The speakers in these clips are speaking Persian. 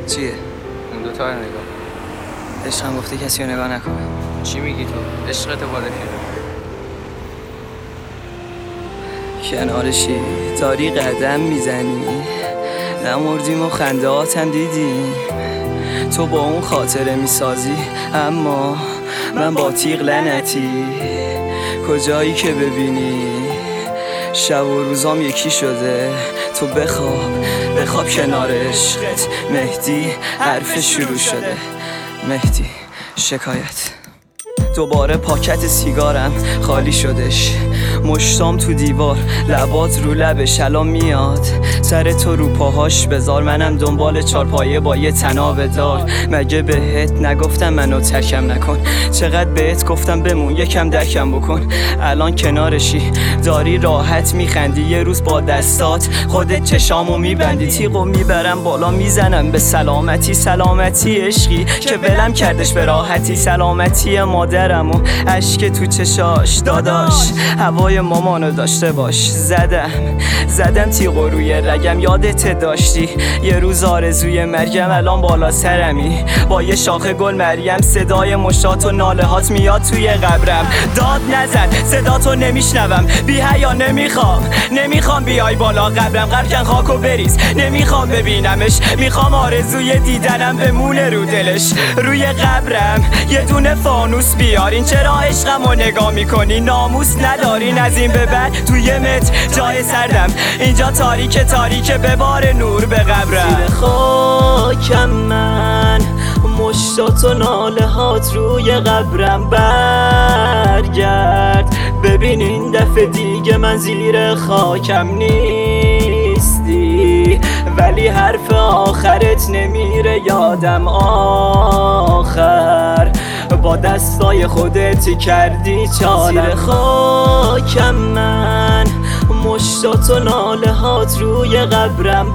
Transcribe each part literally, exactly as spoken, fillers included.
چیه؟ اون دوتا رو نگاه. عشقم گفته کسی رو نگاه نکنه. چی میگی تو؟ عشقت بالا کیه؟ کنارشی داری قدم میزنی، نمردیم و خنده هاتم دیدیم. تو با اون خاطره میسازی، اما من با تیغ لعنتی. کجایی که ببینی شب و روزام یکی شده. تو بخواب بخواب کنار عشقت. مهدی حرف شروع شده. مهدی شکایت. دوباره پاکت سیگارم خالی شدش، مشتام تو دیوار، لبات رو لبش. الان میاد سر تو رو پاهاش بذار، منم دنبال چارپایه با یه تناب دار. مگه بهت نگفتم منو ترکم نکن؟ چقدر بهت گفتم بمون یکم درکم بکن. الان کنارشی داری راحت میخندی، یه روز با دستات خودت چشامو میبندی. تیغو میبرم بالا میزنم به سلامتی. سلامتی عشقی که ولم کردش به راحتی. سلامتی مادرم و اشک تو چشاش. داداش هوای مامانو داشته باش. زدم زدم تیغو روی رگم، یادت داشتی یه روز آرزوی مرگم. الان بالا سرمی با یه شاخه گل مریم، صدای مشتات و ناله هات میاد توی قبرم. داد نزن صداتو نمیشنوم، بی حیا نمیخوام نمیخوام بیای بالا قبرم. قرکن خاکو بریز نمیخوام ببینمش، میخوام آرزوی دیدنم بمونه رو دلش. روی قبرم یه دونه فانوس بیارین، چرا عشقمو نگاه میکنی؟ ناموس ندارین از این به بعد توی متر جای سردم. اینجا تاریک تاریک ببار نور به قبرم. زیر خاکم من مشتات و ناله هات روی قبرم. برگرد ببین این دفعه دیگه من زیر خاکم نیستی، ولی حرف آخرت نمیره یادم. آخر با دستای خودت کردی چالم. زیر خاکم من مشتات و ناله هات روی قبرم.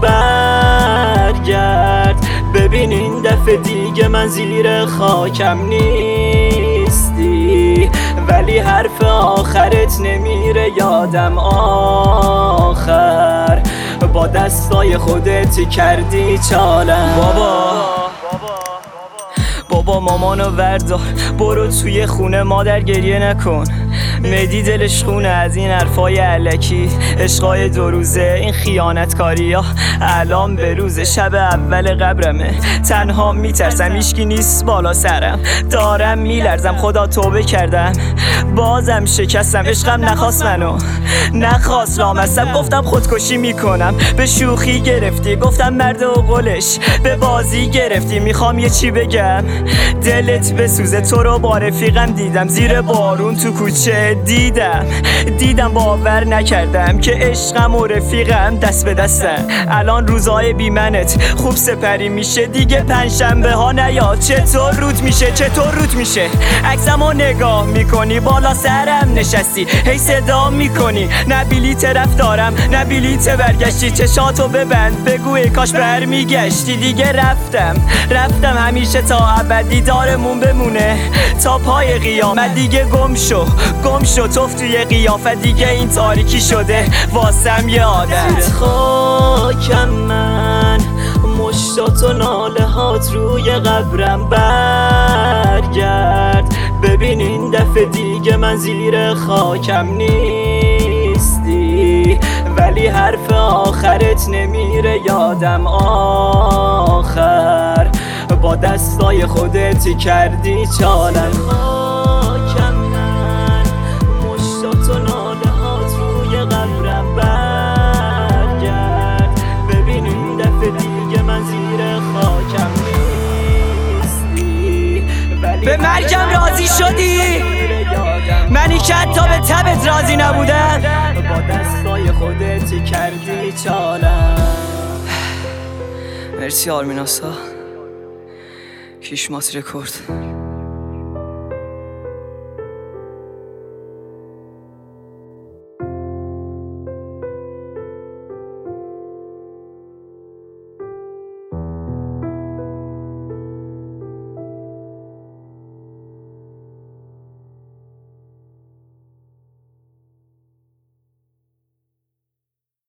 برگرد ببین این دفعه دیگه من زیر خاکم نیستی، ولی حرف آخرت نمیره یادم. آخر با دستای خودت کردی چالم. بابا بابا مامانو وردار برو توی خونه، مادر گریه نکن. مهدی دلش خونه از این حرفای الکی، عشقای دو روزه، این خیانتکاری ها الان به روزه. شب اول قبرمه، تنها میترسم، هیچکی نیست بالا سرم. دارم میلرزم، خدا توبه کردم بازم شکستم. عشقم نخواست منو نخواست لامستم، گفتم خودکشی میکنم به شوخی گرفتی. گفتم مرد و قولش به بازی گرفتی. میخوام یه چی بگم دلت بسوزه، تو رو با رفیقم دیدم زیر بارون تو کوچه. دیدم دیدم باور نکردم که عشقم و رفیقم دست به دستن. الان روزای بی منت خوب سپری میشه دیگه. پنجشنبه ها نیاد چطور روت میشه؟ چطور روت میشه؟ عکسمو نگاه میکنی بالا سرم نشستی، هی صدا میکنی نه بلیت رفتارم نه بلیت برگشتی. چشاتو ببند بگو ای کاش برمیگشتی. دیگه رفتم رفتم همیشه تا ابدی دارمون بمونه تا پای قیامت. دیگه گم شو گم شو توف توی قیافت، دیگه این تاریکی شده واسم یه عادت. زیر خاکم من مشتات و ناله هات روی قبرم. برگرد ببین این دفعه دیگه من زیر خاکم نیستی، ولی حرف آخرت نمیره یادم. آخر با دستای خودت کردی چالم. خاکم من مشتات و ناله هات روی قبرم. برگرد ببین این دفعه دیگه من زیر خاکم نیستی، ولی به مرگم راضی شدی؟ منی که حتی به تبت راضی نبودم. با دستای خودت کردی چالم. مرسی آرمیناسا، کیشمات رکورد.